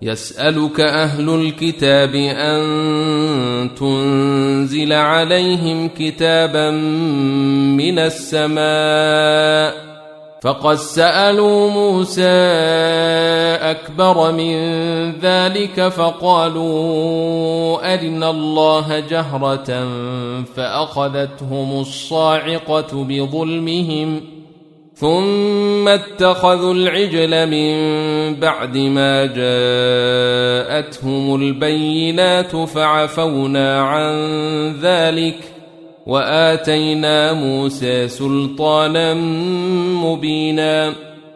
يسألك أهل الكتاب أن تنزل عليهم كتابا من السماء فقد سألوا موسى أكبر من ذلك فقالوا أرنا الله جهرة فأخذتهم الصاعقة بظلمهم ثم اتخذوا العجل من بعد ما جاءتهم البينات فعفونا عن ذلك وآتينا موسى سلطانا مبينا